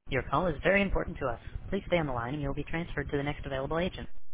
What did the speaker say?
Your call is very important to us. Please stay on the line and you will be transferred to the next available agent.